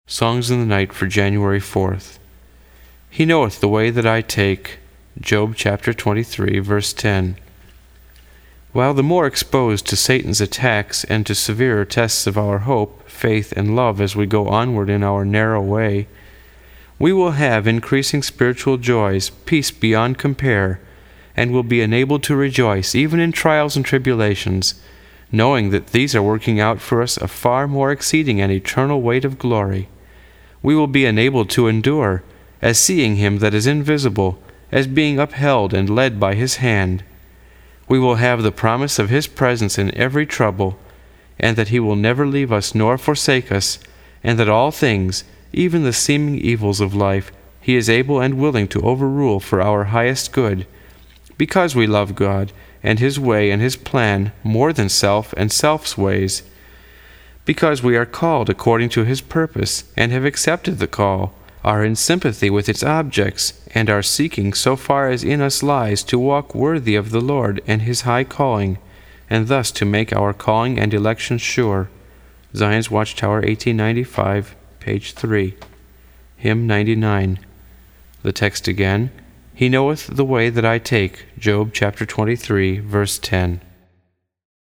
Songs in the Night for January 4th. He knoweth the way that I take. Job chapter 23, verse 10. While the more exposed to Satan's attacks and to severer tests of our hope, faith, and love as we go onward in our narrow way, we will have increasing spiritual joys, peace beyond compare, and will be enabled to rejoice even in trials and tribulations, knowing that these are working out for us a far more exceeding and eternal weight of glory. We will be enabled to endure, as seeing Him that is invisible, as being upheld and led by His hand. We will have the promise of His presence in every trouble, and that He will never leave us nor forsake us, and that all things, even the seeming evils of life, He is able and willing to overrule for our highest good, because we love God and His way and His plan more than self and self's ways, because we are called according to His purpose and have accepted the call, are in sympathy with its objects, and are seeking so far as in us lies to walk worthy of the Lord and His high calling, and thus to make our calling and election sure. Zion's Watchtower, 1895, page 3. Hymn 99. The text again. He knoweth the way that I take. Job chapter 23, verse 10.